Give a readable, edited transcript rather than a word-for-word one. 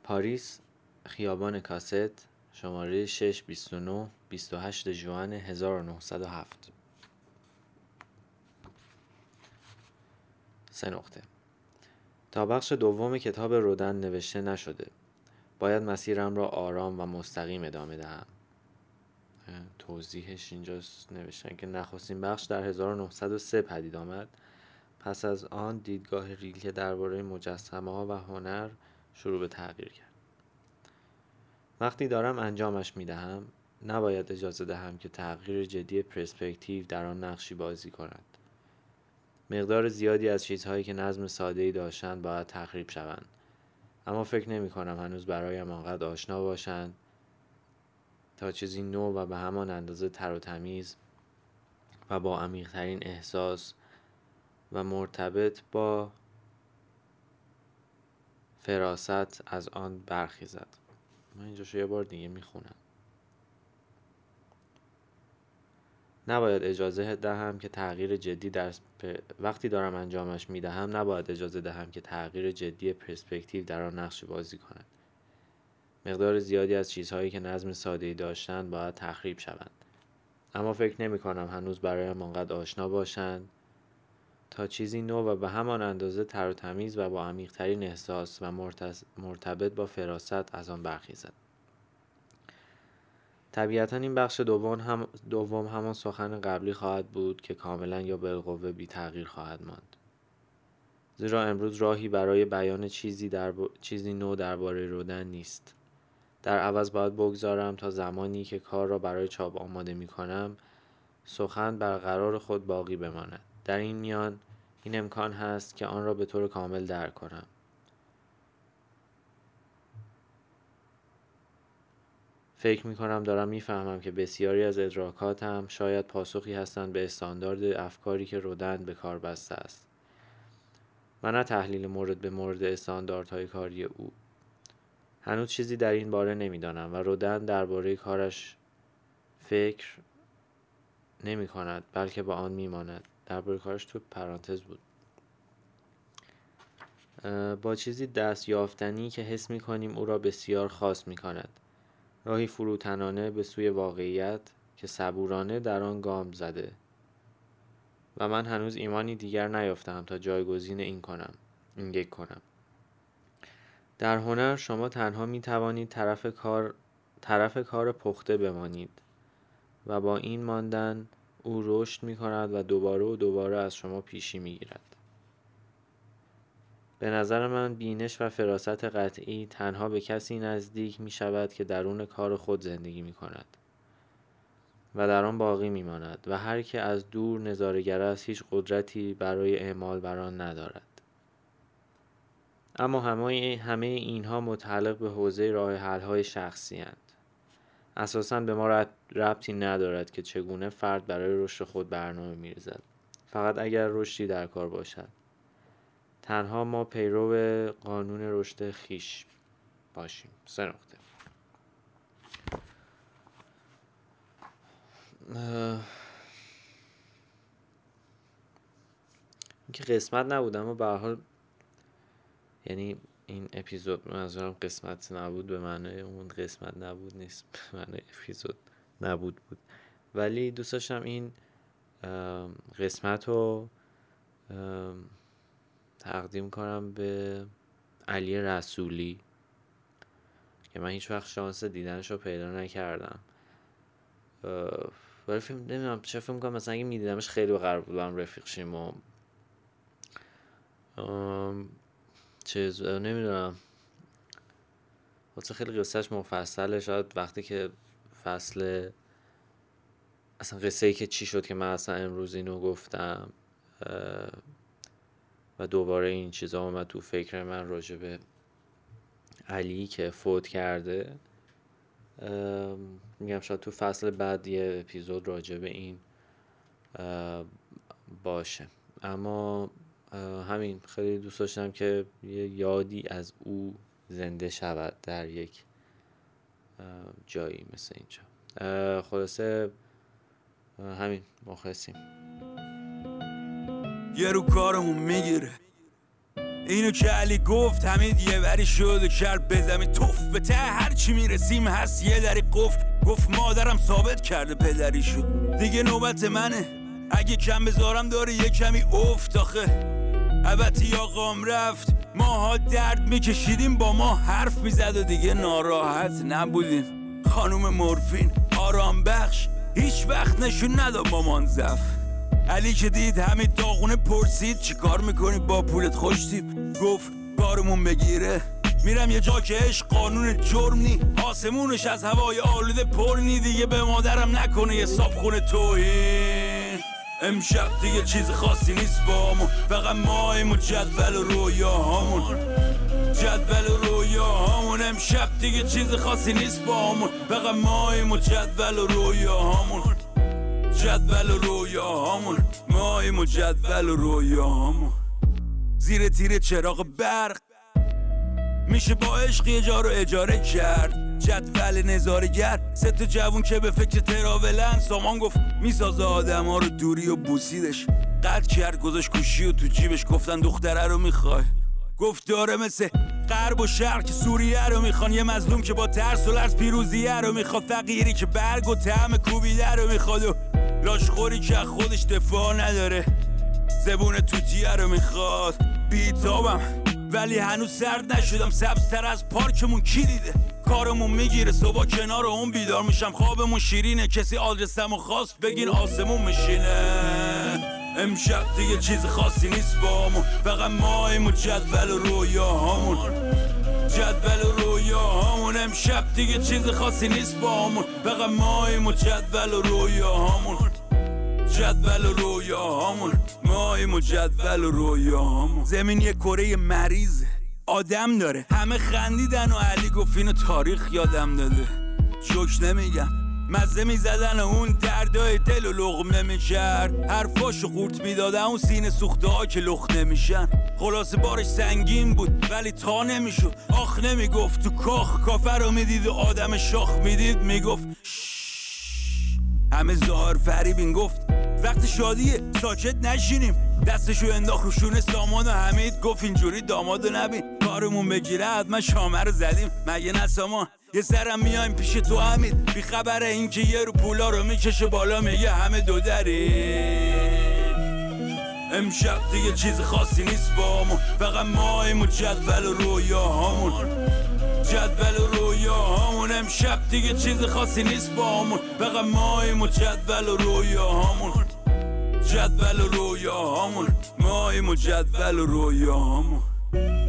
پاریس، خیابان کاست، شماره 629 28 ژوئن 1907. 3 تا بخش دوم کتاب رودن نوشته نشده. باید مسیرم را آرام و مستقیم ادامه دهم. توضیحش اینجاست نوشتن که نخستین بخش در 1903 پدید آمد. پس از آن دیدگاه ریلکه درباره مجسمه‌ها و هنر شروع به تغییر کرد. وقتی دارم انجامش میدهم، نباید اجازه دهم که تغییر جدی پرسپکتیو در آن نقشی بازی کند. مقدار زیادی از چیزهایی که نظم ساده‌ای داشتند باید تخریب شوند، اما فکر نمی‌کنم هنوز برایم آنقدر آشنا باشند تا چیزی نو و به همان اندازه تر و تمیز و با عمیق‌ترین احساس و مرتبط با فراست از آن برخیزد. من اینجاشو یه بار دیگه میخونم. نباید اجازه دهم که تغییر جدی وقتی دارم انجامش میدهم نباید اجازه دهم که تغییر جدی پرسپکتیو در آن نقش بازی کند. مقدار زیادی از چیزهایی که نظم ساده‌ای داشتند باید تخریب شوند، اما فکر نمی کنم هنوز برایم آنقدر آشنا باشند تا چیزی نو و به همان اندازه تر و تمیز و با عمیق‌ترین احساس و مرتبط با فراست از آن برخیزد. طبیعتاً این بخش دوم همان سخن قبلی خواهد بود که کاملاً یا بالقوه بی تغییر خواهد ماند. زیرا امروز راهی برای بیان چیزی نو درباره رودن نیست. در عوض باید بگذارم تا زمانی که کار را برای چاپ آماده می کنم سخن برقرار خود باقی بماند. در این میان این امکان هست که آن را به طور کامل درک کنم. فکر می کنم دارم می فهمم که بسیاری از ادراکاتم شاید پاسخی هستند به استاندارد افکاری که رودن به کار بسته است و نه تحلیل مورد به مورد استانداردهای کاری او. هنوز چیزی در این باره نمی دانم و رودن درباره کارش فکر نمی کند بلکه با آن می ماند. درباره کارش تو پرانتز بود. با چیزی دست یافتنی که حس می کنیم او را بسیار خاص می کند. راهی فروتنانه به سوی واقعیت که صبورانه در آن گام زده و من هنوز ایمانی دیگر نیافتم تا جایگزین این یک کنم. در هنر شما تنها می توانید طرف کار پخته بمانید و با این ماندن او رشد می کند و دوباره از شما پیشی می گیرد. به نظر من بینش و فراست قطعی تنها به کسی نزدیک می شود که درون کار خود زندگی می کند و در آن باقی می ماند و هر که از دور نظاره‌گر است هیچ قدرتی برای اعمال بر آن ندارد. اما همه اینها متعلق به حوزه راه حل‌های شخصی اند. اساساً به ما ربطی ندارد که چگونه فرد برای رشد خود برنامه می‌ریزد. فقط اگر رشدی در کار باشد. تنها ما پیرو قانون رشد خویش باشیم. 3 اینکه قسمت نبود، اما به هر حال یعنی این اپیزود منظورم قسمت نبود به معنی اون قسمت نبود نیست، به معنی اپیزود نبود بود. ولی دوست داشتم این قسمت رو تقدیم کنم به علی رسولی که من هیچ وقت شانس دیدنش رو پیدا نکردم. ولی نمیدونم چه فکر می‌کنم مثلا اگه میدیدمش خیلی قرار بود با هم رفیق شیم و نمیدونم واسه خیلی قصهش مفصله. شاید وقتی که اصلا قصه‌ای که چی شد که من اصلا امروز اینو گفتم و دوباره این چیزا اومد تو فکر من راجع به علی که فوت کرده. میگم شاید تو فصل بعد یه اپیزود راجع به این باشه. اما همین خیلی دوست داشتم که یه یادی از او زنده شود در یک جایی مثل اینجا. خلاصه همین، مخلصیم. یه رو کارمون میگیره اینو که علی گفت حمید یه وری شد کرد به زمین توف. به ته هر چی میرسیم هست یه دری قفل. گفت مادرم ثابت کرده پدری شد. دیگه نوبت منه اگه کم بذارم داره یه کمی افت. آخه البته آقام رفت ماها درد میکشیدیم با ما حرف میزد و دیگه ناراحت نبودیم. خانوم مورفین آرام بخش هیچ وقت نشون نداد مامان زف. علی که دید همین داغونه پرسید چی کار میکنی با پولت خوش تیپ. گفت کارمون بگیره میرم یه جا که عشق قانون جرم نی. آسمونش از هوای آلوده پر نی. دیگه به مادرم نکنه یه صابخونه توهین. امشب دیگه چیز خاصی نیست بامون، فقط ماییم و جدول و رویاهامون. جدول و رویاهامون امشب دیگه چیز خاصی نیست بامون، فقط ماییم و جدول و رویاهامون. جدول و رویاهامون ماییم و جدول و رویاهامون. زیر تیر چراغ برق میشه با عشق یه جا رو اجاره کرد. جدول نظاره‌گر سه تا جوون که به فکر تراولن. سامان گفت میسازه آدم ها رو دوری و بوسیدش. قد کرد گذاشت کوشی و تو جیبش. گفتن دختره رو میخوای؟ گفت داره مثل غرب و شرق که سوریه رو میخوان. یه مظلوم که با ترس و لرز پیروزیه رو میخواد. فقیری که برگ و طعم کوبیده رو میخواد و لاشخوری که خودش دفاع نداره. زبون توتیه رو میخواد. بیتابم ولی هنوز سرد نشدم. سبزتر از پارکمون کی دیده؟ کارمون میگیره صبح کنار اون بیدار میشم. خوابمون شیرینه کسی آدرسمو خواست بگین آسمون میشینه. امشب دیگه چیز خاصی نیست بامون، فقط ماییم و جدول و رویاهامون. جدول و رویاهامون امشب دیگه چیز خاصی نیست بامون، فقط ماییم و جدول و رویاهامون. جدول و رویاهامون ماییم و جدول و رویاهامون. زمین یه کره مریضه آدم داره. همه خندیدن و علی گفت اینو تاریخ یادم داده. جوک نمیگم مزه میزدن و اون دردای دل و لقمه میکرد. حرفاشو قورت میدادن اون سینه سوخته ها که لخت نمیشن. خلاصه بارش سنگین بود ولی تا نمیشد. آخ نمیگفت تو کاخ کافر رو میدید و آدم شاخ میدید میگفت همه ظاهر فریبین. گفت وقت شادیه ساکت نشینیم. دستشو انداخت رو شونه سامان و حمید. گفت اینجوری دامادو نبین کارمون بگیره حتما شامه رو زدیم. مگه نه سامان؟ یه سرم میایم پیش تو حمید. بی خبره این که یه رو پولا رو میکشه بالا میگه همه دو دری. امشب دیگه چیز خاصی نیست بامون، فقط ماییم و جدول و رویاهامون. جدول و رویاهامون امشب دیگه چیز خاصی نیست بامون، فقط ماییم و جدول و رویاهامون. جدول و رویاهامون ماییم و جدول و رویاهامون.